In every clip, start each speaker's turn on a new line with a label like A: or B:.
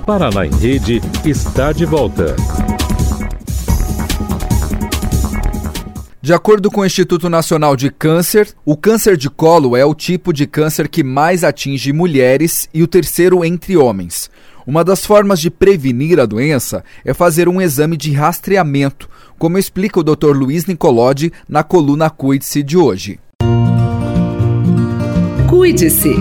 A: Paraná em Rede está de volta.
B: De acordo com o Instituto Nacional de Câncer, o câncer de colo é o tipo de câncer que mais atinge mulheres e o terceiro entre homens. Uma das formas de prevenir a doença é fazer um exame de rastreamento, como explica o Dr. Luiz Nicolodi na coluna Cuide-se de hoje.
C: Cuide-se.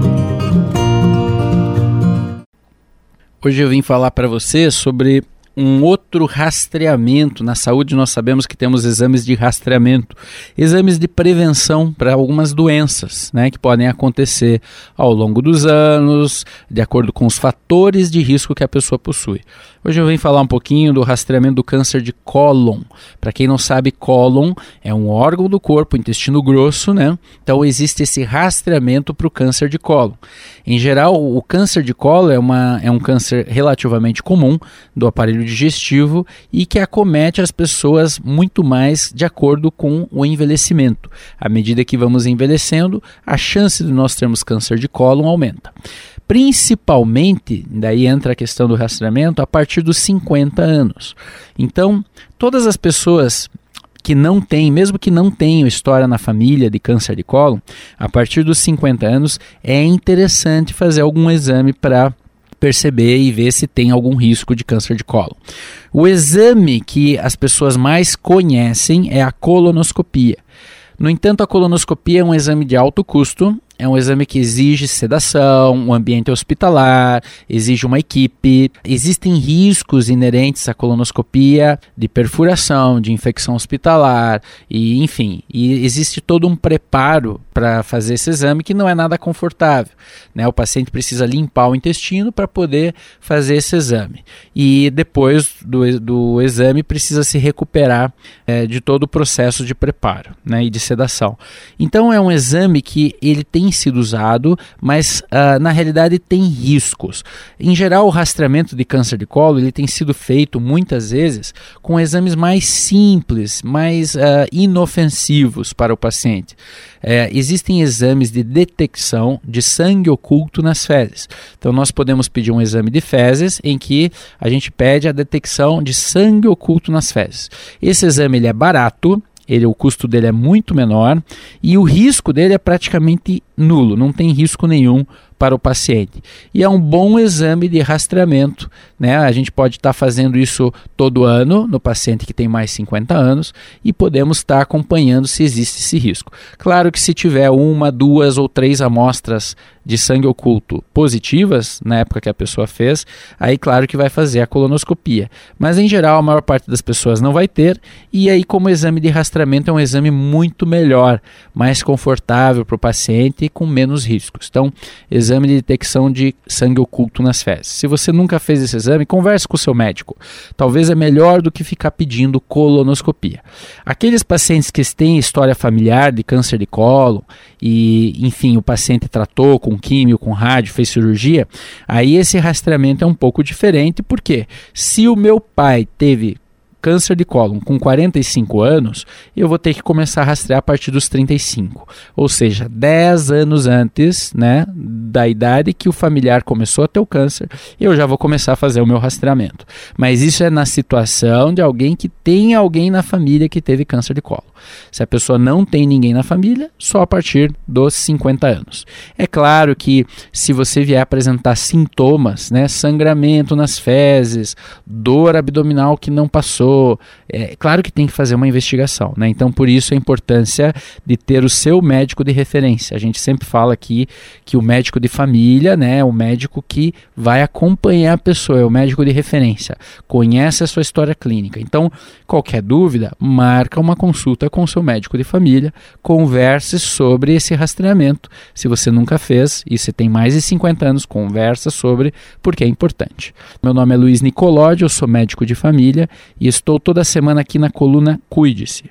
D: Hoje eu vim falar para você sobre um outro rastreamento. Na saúde nós sabemos que temos exames de rastreamento, exames de prevenção para algumas doenças, né, que podem acontecer ao longo dos anos, de acordo com os fatores de risco que a pessoa possui. Hoje eu vim falar um pouquinho do rastreamento do câncer de cólon. Para quem não sabe, cólon é um órgão do corpo, intestino grosso, né? Então existe esse rastreamento para o câncer de cólon. Em geral, o câncer de cólon é um câncer relativamente comum do aparelho digestivo e que acomete as pessoas muito mais de acordo com o envelhecimento. À medida que vamos envelhecendo, a chance de nós termos câncer de cólon aumenta. Principalmente, daí entra a questão do rastreamento, a partir dos 50 anos. Então, todas as pessoas que não têm, mesmo que não tenham história na família de câncer de cólon, a partir dos 50 anos é interessante fazer algum exame para perceber e ver se tem algum risco de câncer de cólon. O exame que as pessoas mais conhecem é a colonoscopia. No entanto, a colonoscopia é um exame de alto custo, é um exame que exige sedação, um ambiente hospitalar, exige uma equipe. Existem riscos inerentes à colonoscopia de perfuração, de infecção hospitalar, e enfim, e existe todo um preparo para fazer esse exame que não é nada confortável, né? O paciente precisa limpar o intestino para poder fazer esse exame. E depois do exame precisa se recuperar de todo o processo de preparo, né, e de sedação. Então é um exame que ele tem sido usado, mas na realidade tem riscos. Em geral, o rastreamento de câncer de colo ele tem sido feito muitas vezes com exames mais simples, mais inofensivos para o paciente. Existem exames de detecção de sangue oculto nas fezes. Então nós podemos pedir um exame de fezes em que a gente pede a detecção de sangue oculto nas fezes. Esse exame ele é barato, o custo dele é muito menor e o risco dele é praticamente nulo, não tem risco nenhum para o paciente. E é um bom exame de rastreamento, né? A gente pode estar fazendo isso todo ano no paciente que tem mais 50 anos e podemos estar acompanhando se existe esse risco. Claro que se tiver 1, 2 ou 3 amostras de sangue oculto positivas na época que a pessoa fez, aí claro que vai fazer a colonoscopia. Mas em geral a maior parte das pessoas não vai ter e aí como exame de rastreamento é um exame muito melhor, mais confortável para o paciente e com menos riscos. Então, exame de detecção de sangue oculto nas fezes. Se você nunca fez esse exame, converse com o seu médico. Talvez é melhor do que ficar pedindo colonoscopia. Aqueles pacientes que têm história familiar de câncer de cólon e, enfim, o paciente tratou com químio, com rádio, fez cirurgia, aí esse rastreamento é um pouco diferente, porque se o meu pai teve câncer de cólon com 45 anos, eu vou ter que começar a rastrear a partir dos 35. Ou seja, 10 anos antes, né, da idade que o familiar começou a ter o câncer, eu já vou começar a fazer o meu rastreamento. Mas isso é na situação de alguém que tem alguém na família que teve câncer de cólon. Se a pessoa não tem ninguém na família, só a partir dos 50 anos. É claro que se você vier apresentar sintomas, né, sangramento nas fezes, dor abdominal que não passou, é claro que tem que fazer uma investigação, né? Então por isso a importância de ter o seu médico de referência. A gente sempre fala aqui que o médico de família, né, é o médico que vai acompanhar a pessoa, é o médico de referência, conhece a sua história clínica. Então qualquer dúvida, marca uma consulta com o seu médico de família, converse sobre esse rastreamento. Se você nunca fez e você tem mais de 50 anos, conversa sobre, porque é importante. Meu nome é Luiz Nicolodi, eu sou médico de família e estou toda semana aqui na coluna Cuide-se.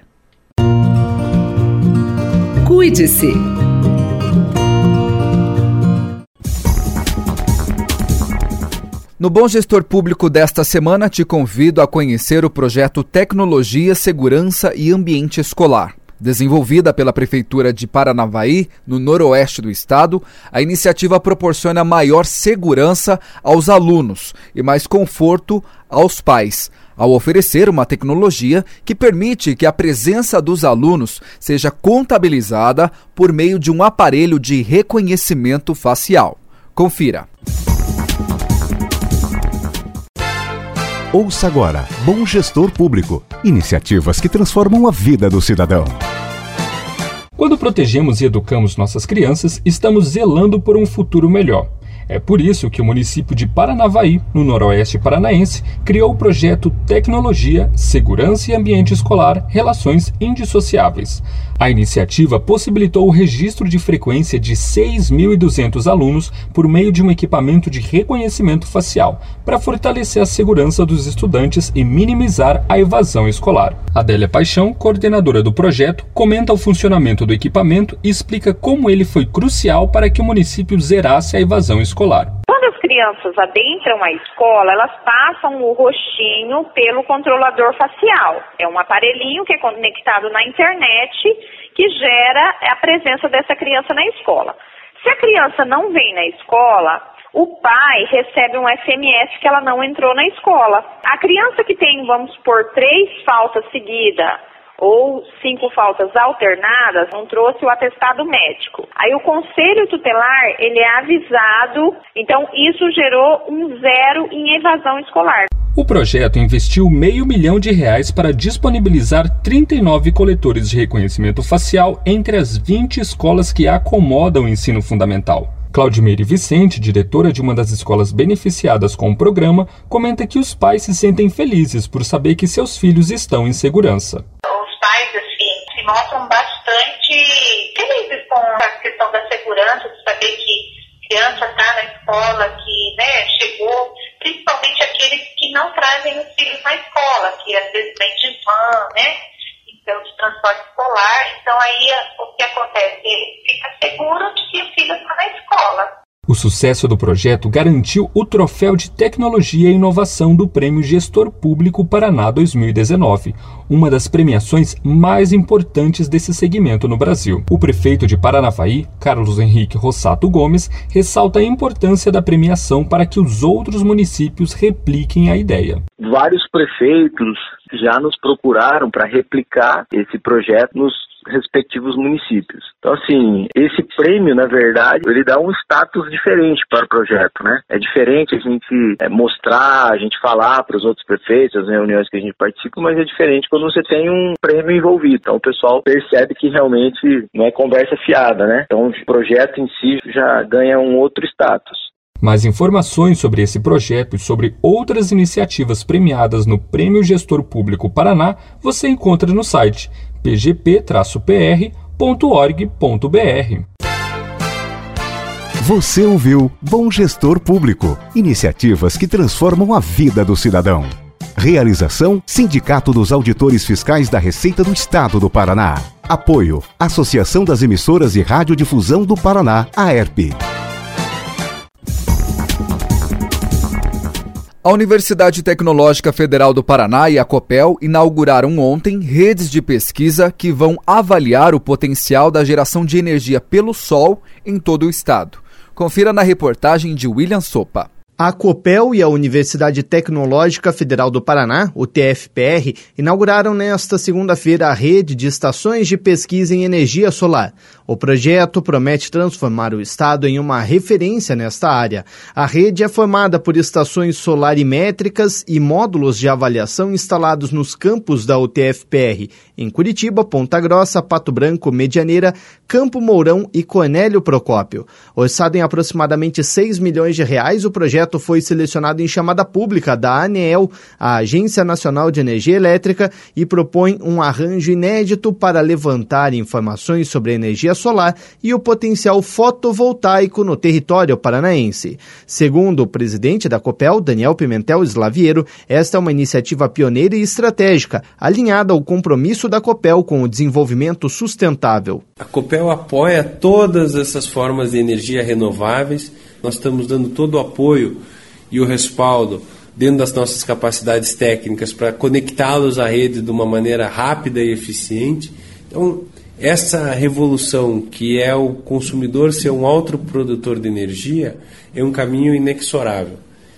C: Cuide-se.
B: No Bom Gestor Público desta semana, te convido a conhecer o projeto Tecnologia, Segurança e Ambiente Escolar. Desenvolvida pela Prefeitura de Paranavaí, no noroeste do estado, a iniciativa proporciona maior segurança aos alunos e mais conforto aos pais, ao oferecer uma tecnologia que permite que a presença dos alunos seja contabilizada por meio de um aparelho de reconhecimento facial. Confira.
E: Ouça agora Bom Gestor Público. Iniciativas que transformam a vida do cidadão.
F: Quando protegemos e educamos nossas crianças, estamos zelando por um futuro melhor. É por isso que o município de Paranavaí, no noroeste paranaense, criou o projeto Tecnologia, Segurança e Ambiente Escolar, Relações Indissociáveis. A iniciativa possibilitou o registro de frequência de 6.200 alunos por meio de um equipamento de reconhecimento facial, para fortalecer a segurança dos estudantes e minimizar a evasão escolar. Adélia Paixão, coordenadora do projeto, comenta o funcionamento do equipamento e explica como ele foi crucial para que o município zerasse a evasão escolar.
G: Quando as crianças adentram a escola, elas passam o rostinho pelo controlador facial. É um aparelhinho que é conectado na internet que gera a presença dessa criança na escola. Se a criança não vem na escola, o pai recebe um SMS que ela não entrou na escola. A criança que tem, vamos supor, 3 faltas seguidas ou 5 faltas alternadas, não trouxe o atestado médico. Aí o conselho tutelar, ele é avisado, então isso gerou um 0 em evasão escolar.
F: O projeto investiu R$500 mil para disponibilizar 39 coletores de reconhecimento facial entre as 20 escolas que acomodam o ensino fundamental. Claudimeire Vicente, diretora de uma das escolas beneficiadas com o programa, comenta que os pais se sentem felizes por saber que seus filhos estão em segurança.
H: Se mostram bastante felizes com a questão da segurança, de saber que a criança está na escola, que chegou, principalmente aqueles que não trazem os filhos na escola, que às vezes vem de van, então de transporte escolar. Então aí o que acontece? Ele fica seguro de que o filho está na escola.
F: O sucesso do projeto garantiu o troféu de Tecnologia e Inovação do Prêmio Gestor Público Paraná 2019, uma das premiações mais importantes desse segmento no Brasil. O prefeito de Paranavaí, Carlos Henrique Rossato Gomes, ressalta a importância da premiação para que os outros municípios repliquem a ideia.
I: Vários prefeitos já nos procuraram para replicar esse projeto nos respectivos municípios. Então, assim, esse prêmio, na verdade, ele dá um status diferente para o projeto, né? É diferente a gente mostrar, a gente falar para os outros prefeitos, as reuniões que a gente participa, mas é diferente quando você tem um prêmio envolvido. Então, o pessoal percebe que realmente não é conversa fiada, né? Então, o projeto em si já ganha um outro status.
F: Mais informações sobre esse projeto e sobre outras iniciativas premiadas no Prêmio Gestor Público Paraná você encontra no site pgp-pr.org.br.
E: Você ouviu Bom Gestor Público. Iniciativas que transformam a vida do cidadão. Realização: Sindicato dos Auditores Fiscais da Receita do Estado do Paraná. Apoio: Associação das Emissoras de Radiodifusão do Paraná, AERP.
B: A Universidade Tecnológica Federal do Paraná e a Copel inauguraram ontem redes de pesquisa que vão avaliar o potencial da geração de energia pelo sol em todo o estado. Confira na reportagem de William Sopa.
J: A Copel e a Universidade Tecnológica Federal do Paraná, o TFPR, inauguraram nesta segunda-feira a rede de estações de pesquisa em energia solar. O projeto promete transformar o estado em uma referência nesta área. A rede é formada por estações solarimétricas e módulos de avaliação instalados nos campos da UTFPR, em Curitiba, Ponta Grossa, Pato Branco, Medianeira, Campo Mourão e Cornélio Procópio. Orçado em aproximadamente R$6 milhões, o projeto foi selecionado em chamada pública da ANEEL, a Agência Nacional de Energia Elétrica, e propõe um arranjo inédito para levantar informações sobre a energia solar e o potencial fotovoltaico no território paranaense. Segundo o presidente da Copel, Daniel Pimentel Slaviero, esta é uma iniciativa pioneira e estratégica, alinhada ao compromisso da Copel com o desenvolvimento sustentável.
K: A Copel apoia todas essas formas de energia renováveis. Nós estamos dando todo o apoio e o respaldo dentro das nossas capacidades técnicas para conectá-los à rede de uma maneira rápida e eficiente. Então, essa revolução que é o consumidor ser um autoprodutor de energia é um caminho inexorável.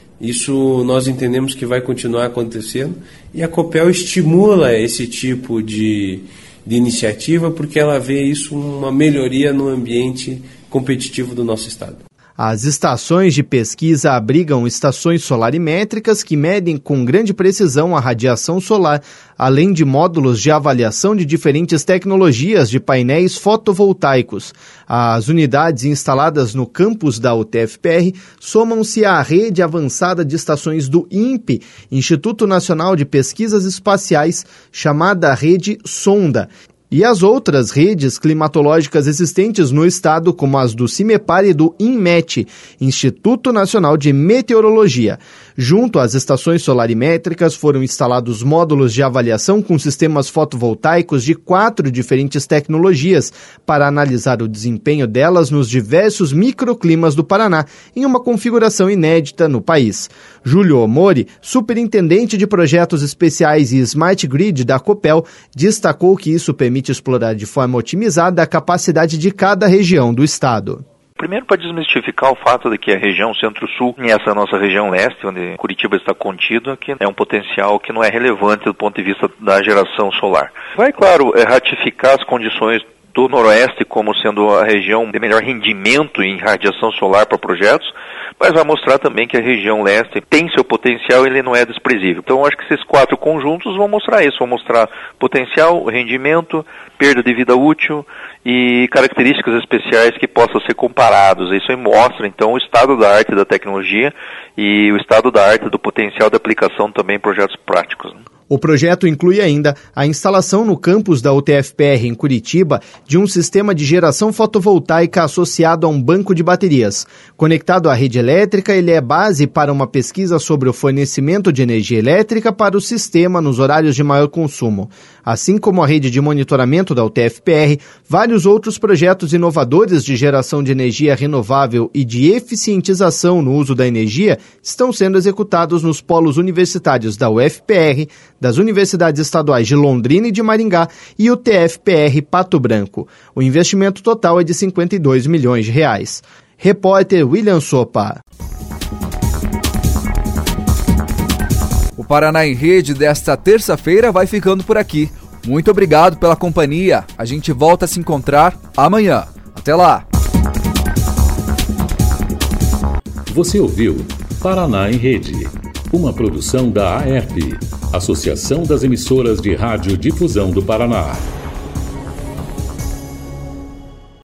K: Isso nós entendemos que vai continuar acontecendo e a Copel estimula esse tipo de iniciativa porque ela vê isso uma melhoria no ambiente competitivo do nosso estado.
J: As estações de pesquisa abrigam estações solarimétricas que medem com grande precisão a radiação solar, além de módulos de avaliação de diferentes tecnologias de painéis fotovoltaicos. As unidades instaladas no campus da UTFPR somam-se à rede avançada de estações do INPE, Instituto Nacional de Pesquisas Espaciais, chamada Rede Sonda, e as outras redes climatológicas existentes no estado, como as do CIMEPAR e do INMET, Instituto Nacional de Meteorologia. Junto às estações solarimétricas foram instalados módulos de avaliação com sistemas fotovoltaicos de 4 diferentes tecnologias para analisar o desempenho delas nos diversos microclimas do Paraná, em uma configuração inédita no país. Júlio Omori, superintendente de projetos especiais e Smart Grid da Copel, destacou que isso permite explorar de forma otimizada a capacidade de cada região do estado.
L: Primeiro, para desmistificar o fato de que a região Centro-Sul e essa nossa região leste, onde Curitiba está contida, que é um potencial que não é relevante do ponto de vista da geração solar. Vai, claro, ratificar as condições do Noroeste como sendo a região de melhor rendimento em radiação solar para projetos, mas vai mostrar também que a região leste tem seu potencial e ele não é desprezível. Então, acho que esses 4 conjuntos vão mostrar isso, vão mostrar potencial, rendimento, perda de vida útil e características especiais que possam ser comparados. Isso aí mostra, então, o estado da arte da tecnologia e o estado da arte do potencial de aplicação também em projetos práticos, né?
J: O projeto inclui ainda a instalação no campus da UTFPR em Curitiba de um sistema de geração fotovoltaica associado a um banco de baterias. Conectado à rede elétrica, ele é base para uma pesquisa sobre o fornecimento de energia elétrica para o sistema nos horários de maior consumo. Assim como a rede de monitoramento da UTFPR, vários outros projetos inovadores de geração de energia renovável e de eficientização no uso da energia estão sendo executados nos polos universitários da UFPR, das universidades estaduais de Londrina e de Maringá e o TFPR Pato Branco. O investimento total é de R$52 milhões. Repórter William Sopa.
B: O Paraná em Rede desta terça-feira vai ficando por aqui. Muito obrigado pela companhia. A gente volta a se encontrar amanhã. Até lá.
A: Você ouviu Paraná em Rede, uma produção da AERP, Associação das Emissoras de Rádio Difusão do Paraná.